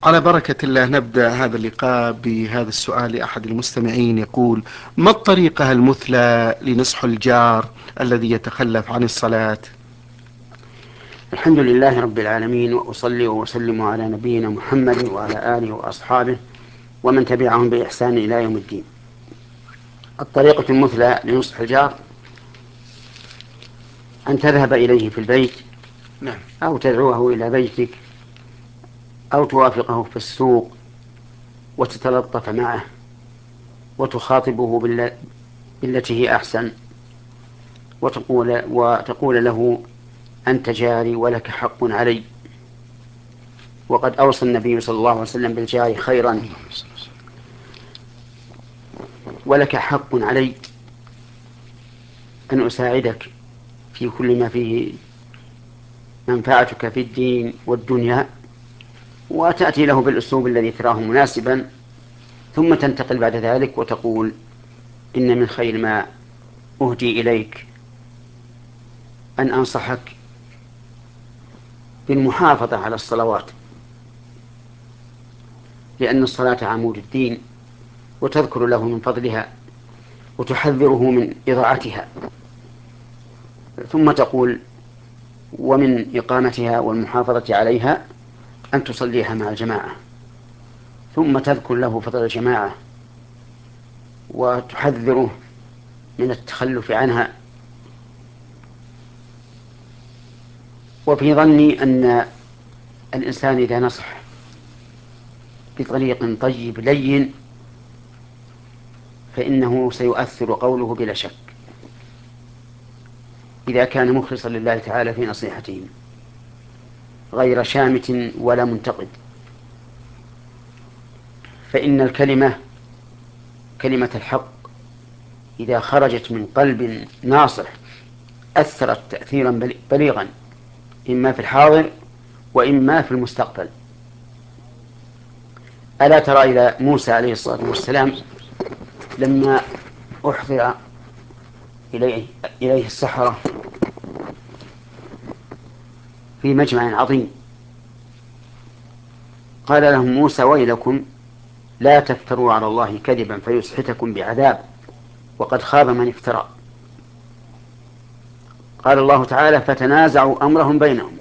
على بركة الله نبدأ هذا اللقاء بهذا السؤال لأحد المستمعين يقول: ما الطريقة المثلى لنصح الجار الذي يتخلف عن الصلاة؟ الحمد لله رب العالمين، وأصلي وأسلم على نبينا محمد وعلى آله وأصحابه ومن تبعهم بإحسان إلى يوم الدين. الطريقة المثلى لنصح الجار أن تذهب إليه في البيت، نعم. أو تدعوه إلى بيتك، أو توافقه في السوق وتتلطف معه وتخاطبه بالتي هي أحسن، وتقول له: أنت جاري ولك حق علي. وقد أوصى النبي صلى الله عليه وسلم بالجار خيرا: ولك حق علي أن أساعدك في كل ما فيه منفعتك في الدين والدنيا. وتأتي له بالأسلوب الذي تراه مناسبا، ثم تنتقل بعد ذلك وتقول: إن من خير ما أهدي إليك أن أنصحك بالمحافظة على الصلوات، لأن الصلاة عمود الدين، وتذكر له من فضلها وتحذره من إضاعتها. ثم تقول: ومن إقامتها والمحافظة عليها أن تصليها مع الجماعة. ثم تذكر له فضل الجماعة وتحذره من التخلف عنها. وفي ظني أن الإنسان إذا نصح بطريق طيب لين فإنه سيؤثر قوله بلا شك، إذا كان مخلصا لله تعالى في نصيحته غير شامت ولا منتقد. فإن كلمة الحق إذا خرجت من قلب ناصح أثرت تأثيرا بليغا، إما في الحاضر وإما في المستقبل. ألا ترى إلى موسى عليه الصلاة والسلام لما أحضر إليه السحرة في مجمع عظيم، قال لهم موسى: ويلكم لا تفتروا على الله كذبا فيسحتكم بعذاب، وقد خاب من افترى. قال الله تعالى: فتنازعوا أمرهم بينهم،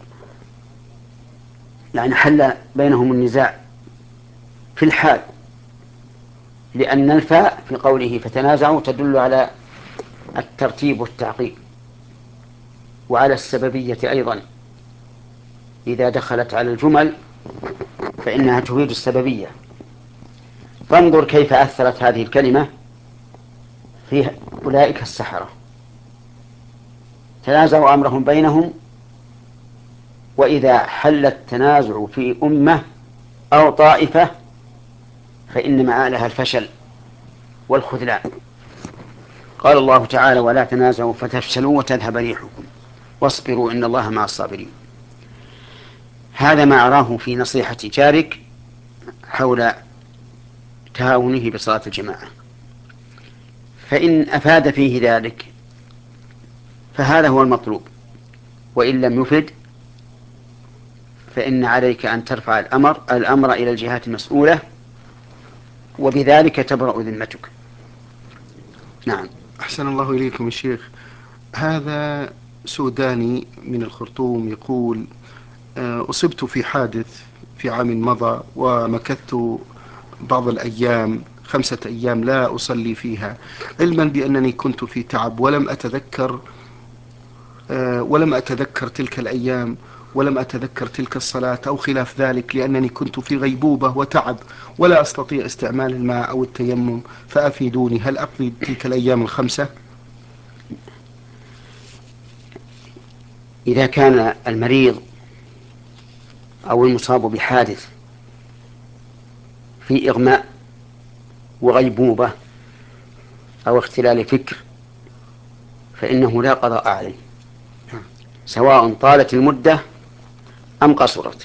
يعني حل بينهم النزاع في الحال، لأن الفاء في قوله فتنازعوا تدل على الترتيب والتعقيب وعلى السببية أيضا. إذا دخلت على الجمل فإنها تفيد السببية. فانظر كيف أثرت هذه الكلمة في أولئك السحرة. تنازعوا أمرهم بينهم، وإذا حل التنازع في أمة أو طائفة فإن مآلها الفشل والخذلان. قال الله تعالى: ولا تنازعوا فتفشلوا وتذهب ريحكم واصبروا إن الله مع الصابرين. هذا ما أراه في نصيحة جارك حول تهاونه بصلاة الجماعة. فإن أفاد فيه ذلك فهذا هو المطلوب، وإن لم يفد فإن عليك أن ترفع الأمر إلى الجهات المسؤولة، وبذلك تبرأ ذمتك. نعم. أحسن الله إليكم يا شيخ. هذا سوداني من الخرطوم يقول: أصبت في حادث في عام مضى، ومكثت بعض الأيام 5 أيام لا أصلي فيها، علما بأنني كنت في تعب، ولم أتذكر تلك الأيام، ولم أتذكر تلك الصلاة أو خلاف ذلك، لأنني كنت في غيبوبة وتعب ولا أستطيع استعمال الماء أو التيمم، فأفيدوني، هل أقضي تلك الأيام ال5؟ إذا كان المريض أو المصاب بحادث في إغماء وغيبوبة أو اختلال فكر فإنه لا قضاء عليه، سواء طالت المدة أم قصرت،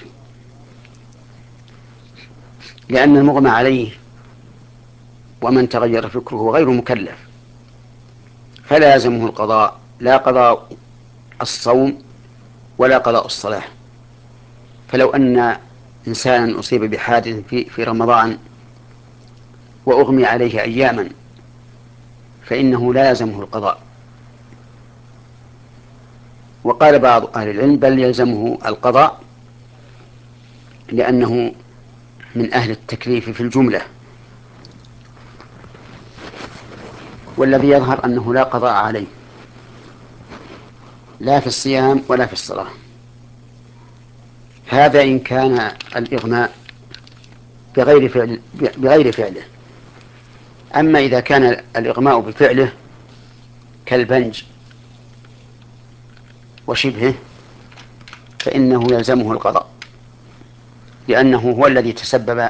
لأن المغمى عليه ومن تغير فكره غير مكلف، فلا يلزمه القضاء، لا قضاء الصوم ولا قضاء الصلاة. فلو أن إنسانا أصيب بحادث في رمضان وأغمي عليه أياما فإنه لا يلزمه القضاء. وقال بعض أهل العلم بل يلزمه القضاء لأنه من أهل التكليف في الجملة. والذي يظهر أنه لا قضاء عليه لا في الصيام ولا في الصلاة. هذا إن كان الإغماء بغير فعله. أما إذا كان الإغماء بفعله كالبنج وشبهه فإنه يلزمه القضاء لأنه هو الذي تسبب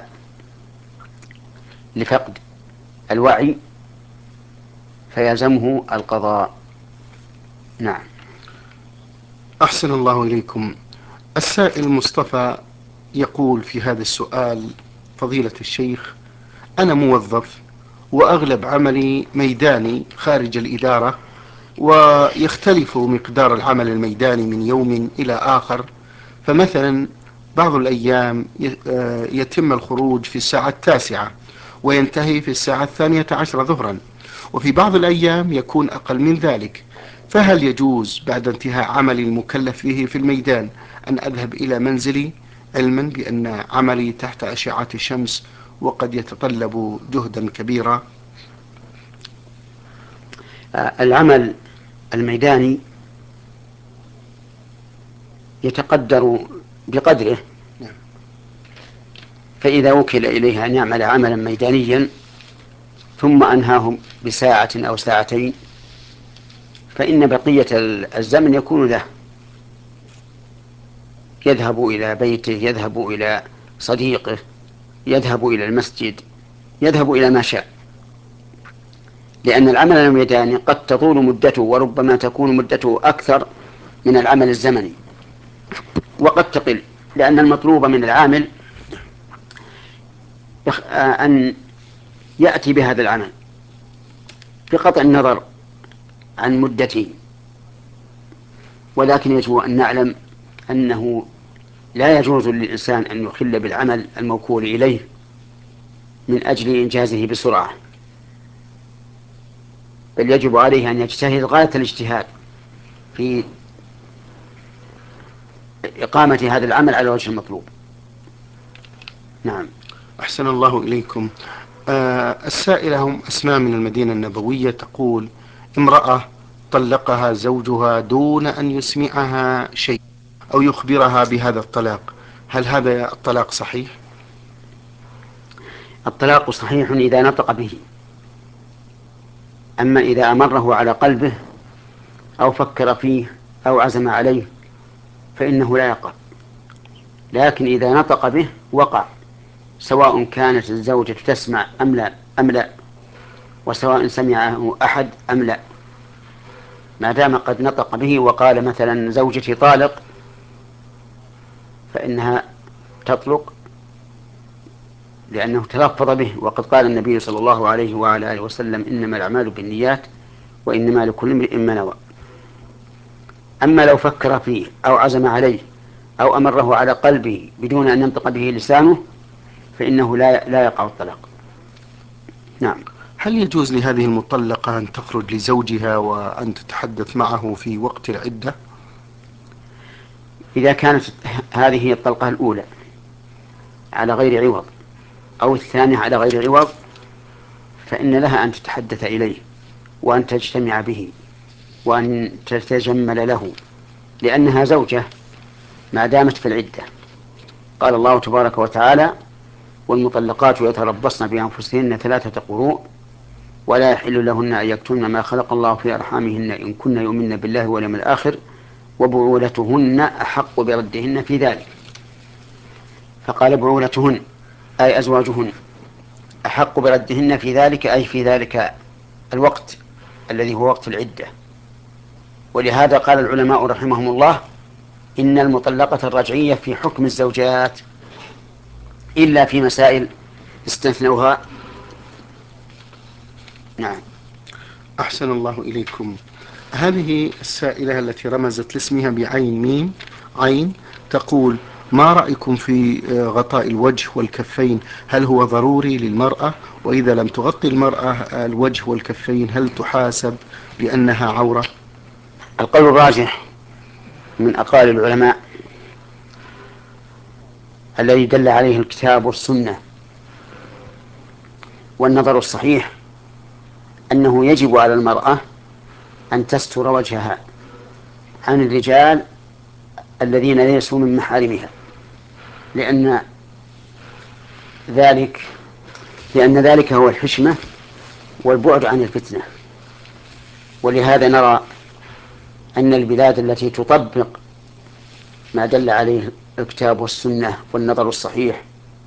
لفقد الوعي فيلزمه القضاء. نعم. أحسن الله إليكم. السائل مصطفى يقول في هذا السؤال: فضيلة الشيخ، أنا موظف وأغلب عملي ميداني خارج الإدارة، ويختلف مقدار العمل الميداني من يوم إلى آخر. فمثلا بعض الأيام يتم الخروج في الساعة 9 وينتهي في الساعة 12 ظهرا، وفي بعض الأيام يكون أقل من ذلك. فهل يجوز بعد انتهاء عملي المكلف به في الميدان أن أذهب إلى منزلي، علما بأن عملي تحت أشعة الشمس وقد يتطلب جهدا كبيرا؟ العمل الميداني يتقدر بقدره، فإذا وكل إليه أن يعمل عملا ميدانيا ثم أنهاه بساعة أو ساعتين فإن بقية الزمن يكون له، يذهب إلى بيته، يذهب إلى صديقه، يذهب إلى المسجد، يذهب إلى ما شاء. لأن العمل الميداني قد تطول مدته وربما تكون مدته أكثر من العمل الزمني، وقد تقل، لأن المطلوب من العامل أن يأتي بهذا العمل بقطع النظر عن مدته. ولكن يجب أن نعلم أنه لا يجوز للإنسان أن يخل بالعمل الموكول إليه من أجل إنجازه بسرعة، بل يجب عليه أن يجتهد غاية الاجتهاد في إقامة هذا العمل على وجه المطلوب. نعم. أحسن الله إليكم. السائلة هم أسماء من المدينة النبوية تقول: امرأة طلقها زوجها دون أن يسمعها شيء أو يخبرها بهذا الطلاق، هل هذا الطلاق صحيح؟ الطلاق صحيح إذا نطق به، أما إذا أمره على قلبه أو فكر فيه أو عزم عليه فإنه لا يقع. لكن إذا نطق به وقع، سواء كانت الزوجة تسمع أم لا، وسواء سمعه أحد أم لا، ما دام قد نطق به وقال مثلا زوجتي طالق فإنها تطلق، لأنه تلفظ به. وقد قال النبي صلى الله عليه وعلى آله وسلم: إنما الأعمال بالنيات وإنما لكل امرئ ما نوى. أما لو فكر فيه أو عزم عليه أو أمره على قلبه بدون أن ينطق به لسانه فإنه لا يقع الطلاق. نعم. هل يجوز لهذه المطلقة أن تخرج لزوجها وأن تتحدث معه في وقت العدة؟ إذا كانت هذه الطلقة الأولى على غير عوض أو الثانية على غير عوض فإن لها أن تتحدث إليه وأن تجتمع به وأن تتجمل له، لأنها زوجة ما دامت في العدة. قال الله تبارك وتعالى: والمطلقات يتربصن بأنفسهن 3 قروء ولا يحل لهن أن يكتمن ما خلق الله في أرحامهن إن كن يؤمن بالله واليوم الآخر وبعولتهن أحق بردهن في ذلك. فقال بعولتهن أي أزواجهن أحق بردهن في ذلك، أي في ذلك الوقت الذي هو وقت العدة. ولهذا قال العلماء رحمهم الله: إن المطلقة الرجعية في حكم الزوجات إلا في مسائل استثنوها. نعم. أحسن الله إليكم. هذه السائلة التي رمزت لاسمها بعين ميم عين تقول: ما رأيكم في غطاء الوجه والكفين؟ هل هو ضروري للمرأة؟ وإذا لم تغطي المرأة الوجه والكفين هل تحاسب بأنها عورة؟ القول الراجح من أقوال العلماء الذي دل عليه الكتاب والسنة والنظر الصحيح أنه يجب على المرأة أن تستر وجهها عن الرجال الذين ليسوا من محارمها، لأن ذلك هو الحشمة والبعد عن الفتنة. ولهذا نرى أن البلاد التي تطبق ما دل عليه الكتاب والسنة والنظر الصحيح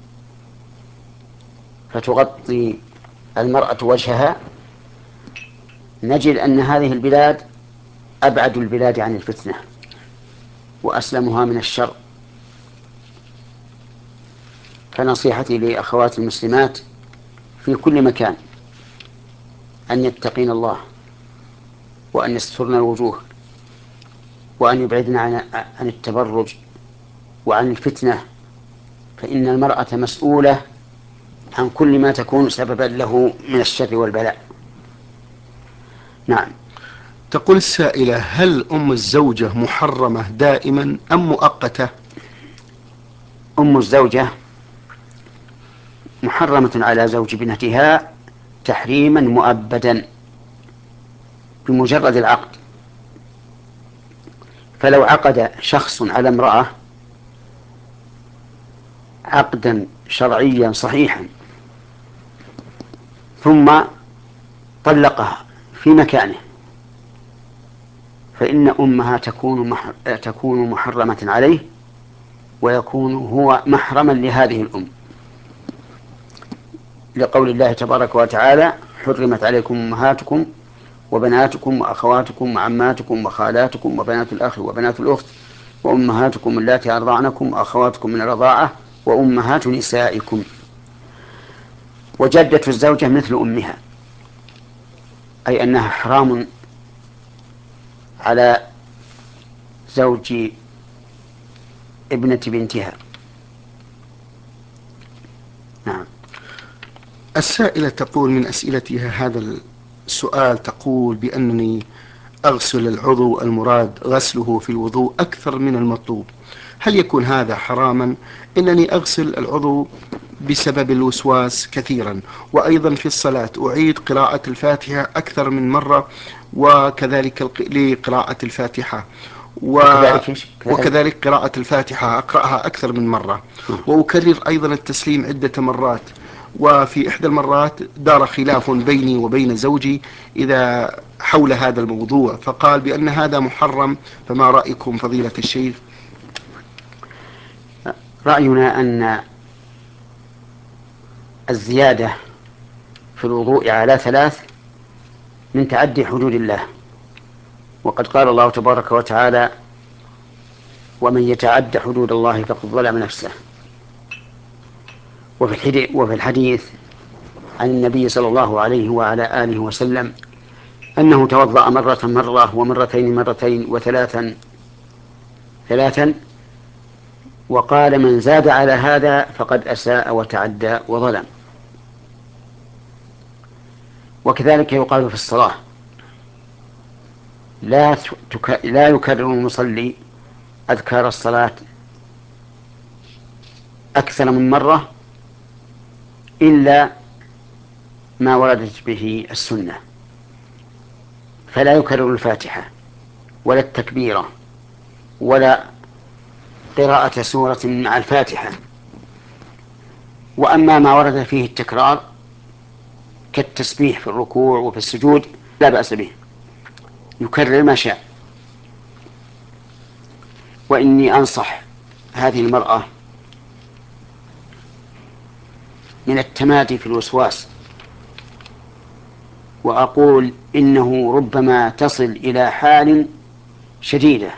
فتغطي المرأة وجهها، نجد أن هذه البلاد أبعد البلاد عن الفتنة وأسلمها من الشر. فنصيحتي لأخوات المسلمات في كل مكان أن يتقين الله، وأن يسترن الوجوه، وأن يبعدن عن التبرج وعن الفتنة، فإن المرأة مسؤولة عن كل ما تكون سببا له من الشر والبلاء. نعم. تقول السائلة: هل أم الزوجة محرمة دائما أم مؤقتة؟ أم الزوجة محرمة على زوج ابنتها تحريما مؤبدا بمجرد العقد. فلو عقد شخص على امرأة عقدا شرعيا صحيحا ثم طلقها في مكانه، فإن أمها تكون محرمة عليه، ويكون هو محرما لهذه الأم، لقول الله تبارك وتعالى: حرمت عليكم أمهاتكم وبناتكم وأخواتكم وعماتكم وخالاتكم وبنات الأخ وبنات الأخت وأمهاتكم اللاتي أرضعنكم وأخواتكم من الرضاعة وأمهات نسائكم. وجدة الزوجة مثل أمها، أي أنها حرام على زوج ابنة بنتها. نعم. السائلة تقول من أسئلتها هذا السؤال، تقول بأنني أغسل العضو المراد غسله في الوضوء أكثر من المطلوب، هل يكون هذا حراما؟ إنني أغسل العضو بسبب الوسواس كثيرا، وأيضا في الصلاة أعيد قراءة الفاتحة أكثر من مرة، وكذلك لقراءة الفاتحة وكذلك إيش؟ وكذلك قراءة الفاتحة أقرأها أكثر من مرة، وأكرر أيضا التسليم عدة مرات. وفي إحدى المرات دار خلاف بيني وبين زوجي إذا حول هذا الموضوع، فقال بأن هذا محرم، فما رأيكم فضيلة الشيخ؟ رأينا أن الزيادة في الوضوء على 3 من تعدي حدود الله، وقد قال الله تبارك وتعالى: ومن يتعد حدود الله فقد ظلم نفسه. وفي الحديث عن النبي صلى الله عليه وعلى آله وسلم أنه توضأ مرة ومرتين مرتين وثلاثا ثلاثا، وقال: من زاد على هذا فقد أساء وتعدى وظلم. وكذلك يقال في الصلاة: لا يكرر المصلي أذكار الصلاة أكثر من مرة إلا ما وردت به السنة، فلا يكرر الفاتحة ولا التكبيرة ولا قراءة سورة مع الفاتحة. وأما ما ورد فيه التكرار كالتسبيح في الركوع وفي السجود لا بأس به، يكرر ما شاء. وإني أنصح هذه المرأة من التمادي في الوسواس، وأقول إنه ربما تصل إلى حال شديدة،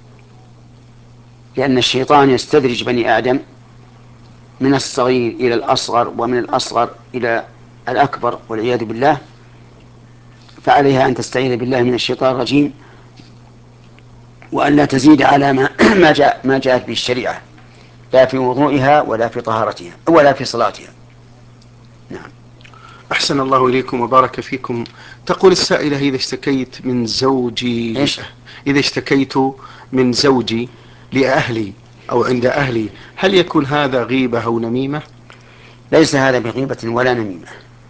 لأن الشيطان يستدرج بني آدم من الصغير إلى الأصغر ومن الأصغر إلى الأكبر والعياذ بالله. فعليها أن تستعيذ بالله من الشيطان الرجيم، وأن لا تزيد على ما جاءت به الشريعة. لا في وضوئها ولا في طهارتها ولا في صلاتها. نعم. أحسن الله إليكم وبارك فيكم. تقول السائلة: إذا اشتكيت من زوجي إيش؟ إذا اشتكيت من زوجي لأهلي أو عند أهلي، هل يكون هذا غيبة أو نميمة؟ ليس هذا بغيبة ولا نميمة،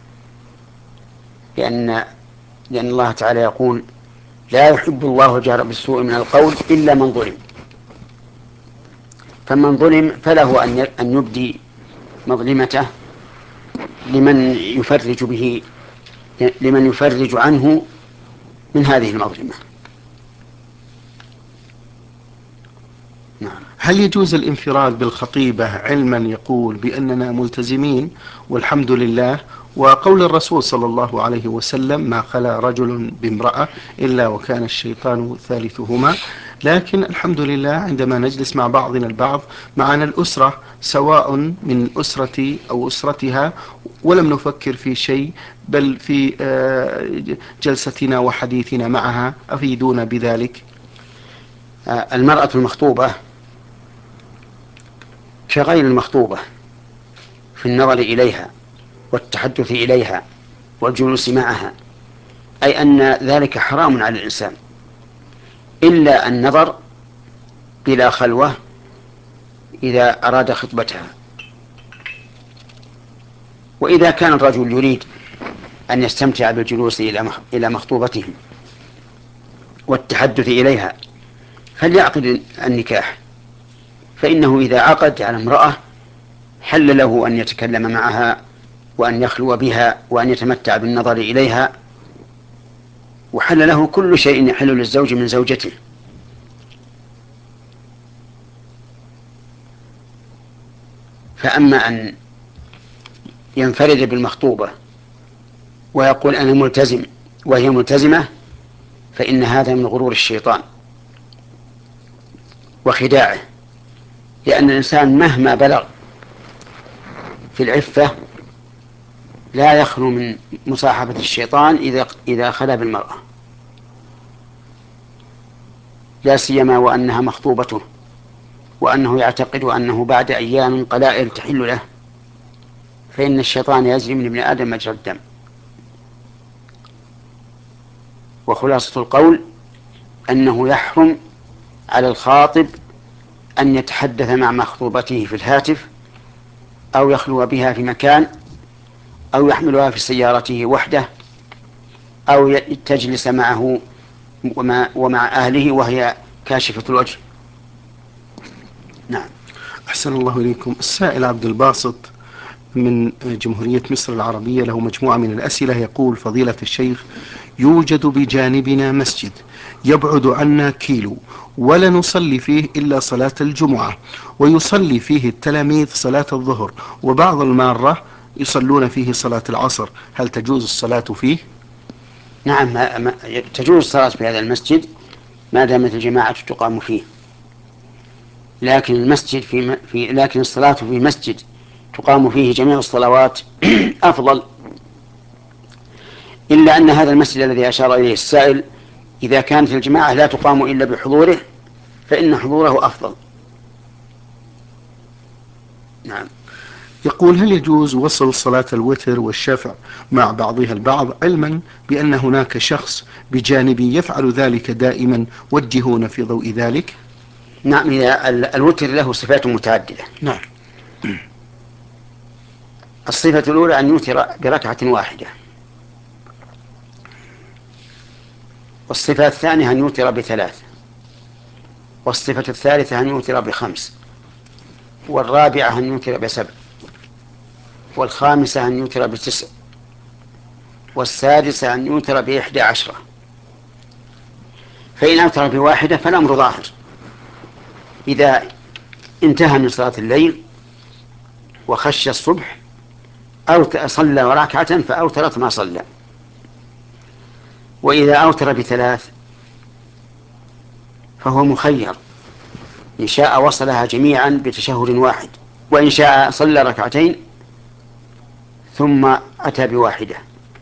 لأن الله تعالى يقول: لا يحب الله الجهر بالسوء من القول إلا من ظلم. فمن ظلم فله أن يبدي مظلمته لمن يفرج عنه من هذه المظلمة. نعم. هل يجوز الانفراد بالخطيبة علما يقول بأننا ملتزمين والحمد لله، وقول الرسول صلى الله عليه وسلم: ما خلا رجل بامرأة إلا وكان الشيطان ثالثهما، لكن الحمد لله عندما نجلس مع بعضنا البعض معنا الأسرة سواء من أسرتي أو أسرتها ولم نفكر في شيء بل في جلستنا وحديثنا معها، أفيدونا بذلك. المرأة المخطوبة كغير المخطوبة في النظر إليها والتحدث إليها والجلوس معها، أي أن ذلك حرام على الإنسان إلا النظر بلا خلوة إذا أراد خطبتها. وإذا كان الرجل يريد أن يستمتع بالجلوس إلى مخطوبته والتحدث إليها فليعقد النكاح، فإنه إذا عقد على امرأة حل له أن يتكلم معها وأن يخلو بها وأن يتمتع بالنظر إليها، وحل له كل شيء يحل للزوج من زوجته. فأما أن ينفرد بالمخطوبة ويقول أنا ملتزم وهي ملتزمة، فإن هذا من غرور الشيطان وخداعه، لأن الإنسان مهما بلغ في العفة لا يخلو من مصاحبة الشيطان إذا خلا بالمرأة، لا سيما وأنها مخطوبته وأنه يعتقد أنه بعد أيام قلائل تحل له، فإن الشيطان يجري من ابن آدم مجرى الدم. وخلاصة القول أنه يحرم على الخاطب أن يتحدث مع مخطوبته في الهاتف أو يخلو بها في مكان أو يحملها في سيارته وحده أو تجلس معه ومع أهله وهي كاشفة الوجه. نعم. أحسن الله إليكم. السائل عبد الباسط من جمهورية مصر العربية له مجموعة من الأسئلة، يقول: فضيلة الشيخ، يوجد بجانبنا مسجد يبعد عنا كيلو ولا نصلي فيه إلا صلاة الجمعة، ويصلي فيه التلاميذ صلاة الظهر، وبعض المارة يصلون فيه صلاة العصر، هل تجوز الصلاة فيه؟ نعم، تجوز الصلاة في هذا المسجد ما دامت الجماعة تقام فيه، لكن لكن الصلاة في مسجد تقام فيه جميع الصلوات أفضل، إلا أن هذا المسجد الذي أشار إليه السائل إذا كانت الجماعة لا تقام إلا بحضوره فإن حضوره أفضل. نعم. يقول: هل يجوز وصل صلاة الوتر والشفع مع بعضها البعض، علما بأن هناك شخص بجانبي يفعل ذلك دائما، وجهونا في ضوء ذلك؟ نعم، الوتر له صفات متعددة. نعم. الصفة الأولى أن يوتر بركعة واحدة، والصفة الثانية أن يوتر بثلاث، والصفة الثالثة أن يوتر بخمس، والرابعة أن يوتر بسبع، والخامسة أن يوتر بتسع، والسادسة أن يوتر ب11. فإن أوتر بواحدة فالأمر ظاهر، إذا انتهى من صلاة الليل وخشى الصبح أو صلى ركعة فأوترت ما صلى. وإذا أوتر بثلاث فهو مخير، إن شاء وصلها جميعا بتشهد واحد، وإن شاء صلى ركعتين ثم أتى بواحدة،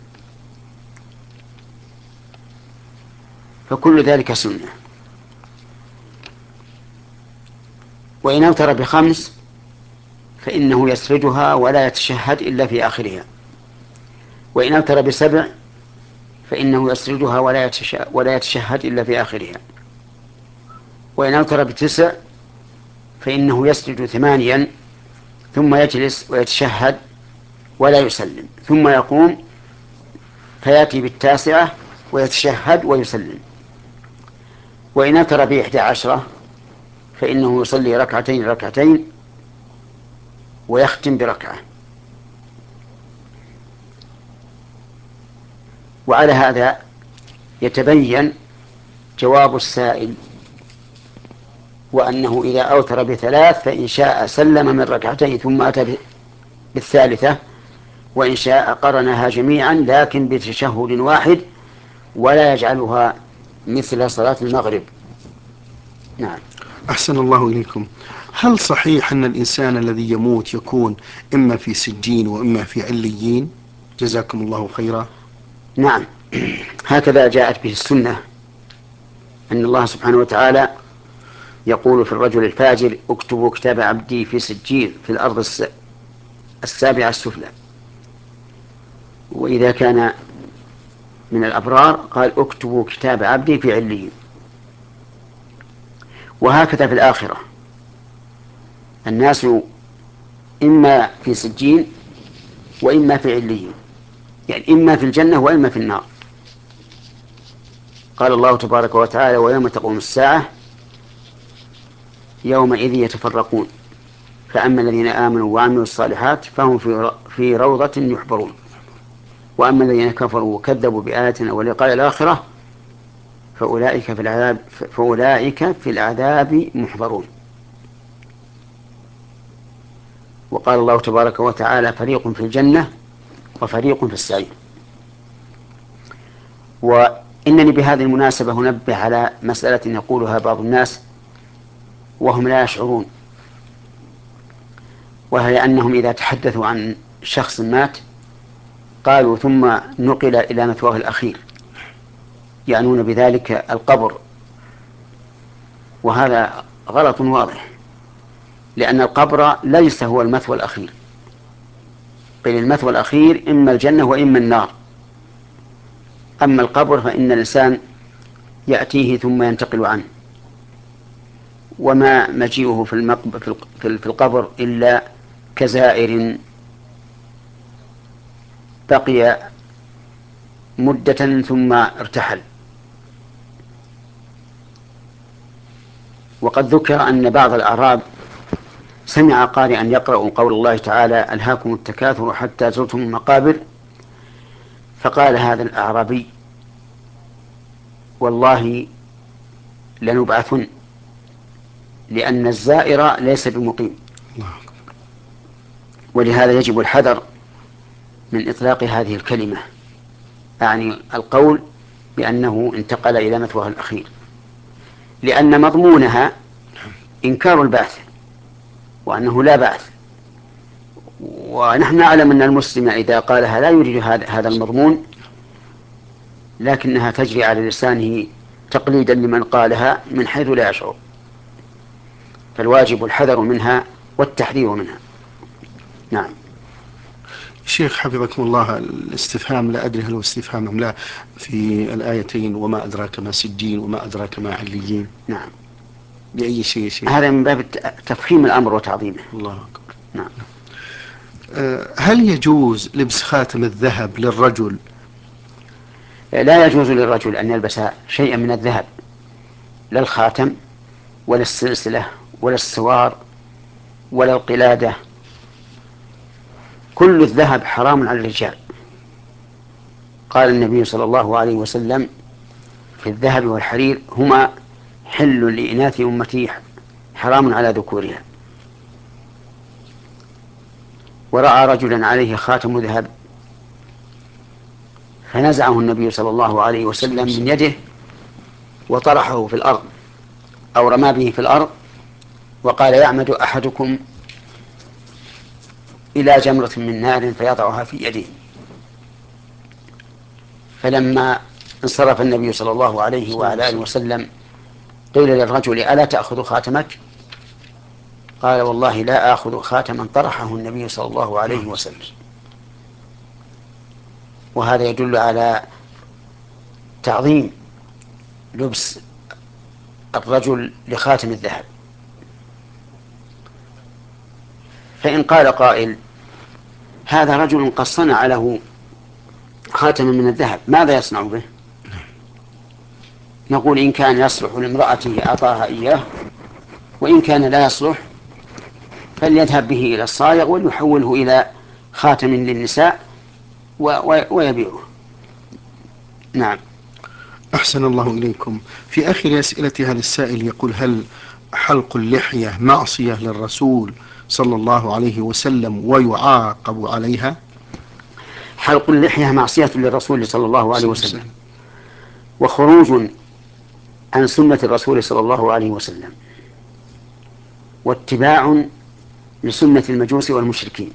فكل ذلك سنة. وإن أوتر بخمس فإنه يسردها ولا يتشهد إلا في آخرها، وإن أوتر ب7 فإنه يسردها ولا يتشهد إلا في آخرها، وإن أوتر ب9 فإنه يسجد 8 ثم يجلس ويتشهد ولا يسلم، ثم يقوم فيأتي ب9 ويتشهد ويسلم. وإن أوتر ب11 فإنه يصلي ركعتين ويختم بركعة. وعلى هذا يتبين جواب السائل، وأنه إذا أوتر ب3 فإن شاء سلم من ركعتين ثم أتى بالثالثة، وإن شاء قرنها جميعا لكن بتشهد واحد ولا يجعلها مثل صلاة المغرب. نعم. أحسن الله إليكم. هل صحيح أن الإنسان الذي يموت يكون إما في سجين وإما في عليين؟ جزاكم الله خيرا. نعم، هكذا جاءت به السنة، أن الله سبحانه وتعالى يقول في الرجل الفاجر: اكتبوا كتاب عبدي في سجين في الأرض السابعة السفلى. وإذا كان من الأبرار قال: اكتبوا كتاب عبدي في عليين. وهكذا في الآخرة الناس إما في سجين وإما في عليين، يعني إما في الجنة وإما في النار. قال الله تبارك وتعالى: ويوم تقوم الساعة يومئذ يتفرقون، فأما الذين آمنوا وعملوا الصالحات فهم في روضة يحبرون، وأما الذين كفروا وكذبوا بآياتنا ولقاء الآخرة فأولئك في العذاب محضرون. وقال الله تبارك وتعالى: فريق في الجنة وفريق في السعير. وإنني بهذه المناسبة أنبه على مسألة يقولها بعض الناس وهم لا يشعرون، وهي أنهم إذا تحدثوا عن شخص مات قالوا ثم نقل إلى مثواه الأخير، يعنون بذلك القبر، وهذا غلط واضح، لأن القبر ليس هو المثوى الأخير، بل المثوى الأخير إما الجنة وإما النار. أما القبر فإن الإنسان يأتيه ثم ينتقل عنه، وما مجيئه في القبر إلا كزائر بقي مدة ثم ارتحل. وقد ذكر أن بعض الأعراب سمع قارئا يقرأ قول الله تعالى: ألهاكم التكاثر حتى زرتم المقابر، فقال هذا الأعرابي: والله لنبعثن، لأن الزائر ليس بمقيم. ولهذا يجب الحذر من إطلاق هذه الكلمة، يعني القول بأنه انتقل إلى مثواه الأخير، لأن مضمونها إنكار البعث وأنه لا بعث. ونحن نعلم أن المسلم إذا قالها لا يريد هذا المضمون، لكنها تجري على لسانه تقليدا لمن قالها من حيث لا يشعر، فالواجب الحذر منها والتحذير منها. نعم. شيخ حفظكم الله، الاستفهام لا أدري هل هو استفهام أم لا في الآيتين: وما أدراك ما سجين وما أدراك ما عليين. نعم. بأي شيء؟ هذا من باب تفخيم الأمر وتعظيمه. الله أكبر. نعم. هل يجوز لبس خاتم الذهب للرجل؟ لا يجوز للرجل أن يلبس شيئا من الذهب، لا الخاتم ولا السلسلة ولا السوار ولا القلادة، كل الذهب حرام على الرجال. قال النبي صلى الله عليه وسلم: في الذهب والحرير هما حل لإناث أمتي حرام على ذكورها. ورأى رجلا عليه خاتم ذهب فنزعه النبي صلى الله عليه وسلم من يده وطرحه في الأرض أو رمى به في الأرض، وقال: يعمد أحدكم إلى جمرة من نار فيضعها في يده. فلما انصرف النبي صلى الله عليه وعلى آله وسلم قيل للرجل: ألا تأخذ خاتمك؟ قال والله لا آخذ خاتما طرحه النبي صلى الله عليه وسلم. وهذا يدل على تعظيم لبس الرجل لخاتم الذهب. فإن قال قائل هذا رجل قد صنع له خاتما من الذهب ماذا يصنع به؟ نقول إن كان يصلح لامرأته أعطاها إياه، وإن كان لا يصلح فليذهب به إلى الصائغ وليحوله إلى خاتم للنساء ويبيعه. نعم. أحسن الله إليكم. في آخر أسئلة هذا السائل يقول: هل حلق اللحية معصية للرسول صلى الله عليه وسلم ويعاقب عليها؟ حلق اللحية معصية للرسول صلى الله عليه وسلم، وخروج عن سنة الرسول صلى الله عليه وسلم، واتباع لسنة المجوس والمشركين.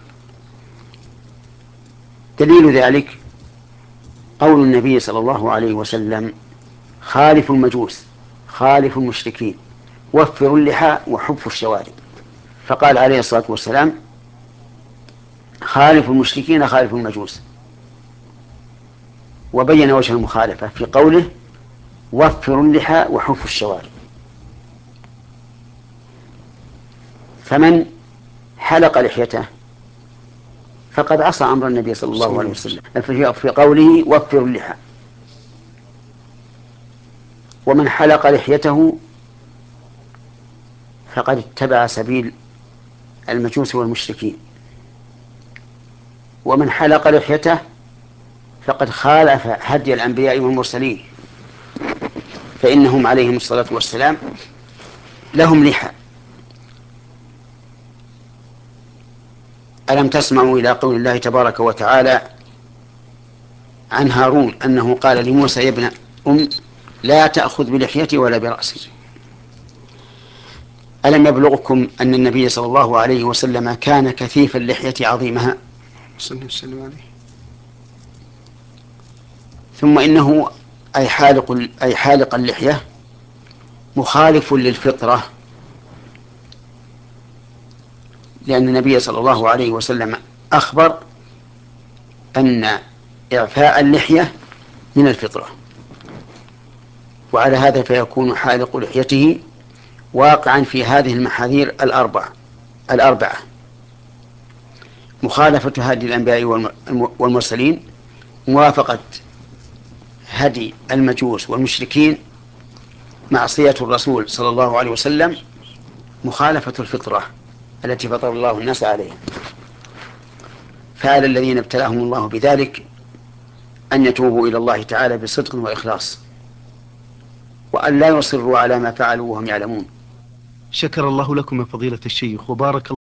دليل ذلك قول النبي صلى الله عليه وسلم: خالفوا المجوس خالفوا المشركين وفروا اللحى وحفوا الشوارب. فقال عليه الصلاة والسلام: خالفوا المشركين خالفوا المجوس، وبين وجه المخالفة في قوله: وفروا اللحى وحفوا الشوارب. فمن حلق لحيته فقد عصى أمر النبي صلى الله عليه وسلم في قوله: وفروا اللحى. ومن حلق لحيته فقد اتبع سبيل المجوس والمشركين. ومن حلق لحيته فقد خالف هدي الأنبياء والمرسلين، فإنهم عليهم الصلاة والسلام لهم لحى. ألم تسمعوا إلى قول الله تبارك وتعالى عن هارون أنه قال لموسى: يا ابن لا تأخذ بلحيتي ولا برأسي. ألم يبلغكم أن النبي صلى الله عليه وسلم كان كثيف اللحية عظيمها؟ صلى الله عليه وسلم. ثم إنه أي حالق اللحية مخالف للفطرة، لأن النبي صلى الله عليه وسلم أخبر أن إعفاء اللحية من الفطرة، وعلى هذا فيكون حالق لحيته واقعا في هذه المحاذير الأربعة: مخالفة هدي الأنبياء والمرسلين، موافقة هدي المجوس والمشركين، معصية الرسول صلى الله عليه وسلم، مخالفة الفطرة التي فطر الله الناس عليها. فعلى الذين ابتلاهم الله بذلك أن يتوبوا إلى الله تعالى بصدق وإخلاص، وأن لا يصروا على ما فعلوا وهم يعلمون. شكر الله لكم يا فضيلة الشيخ وبارك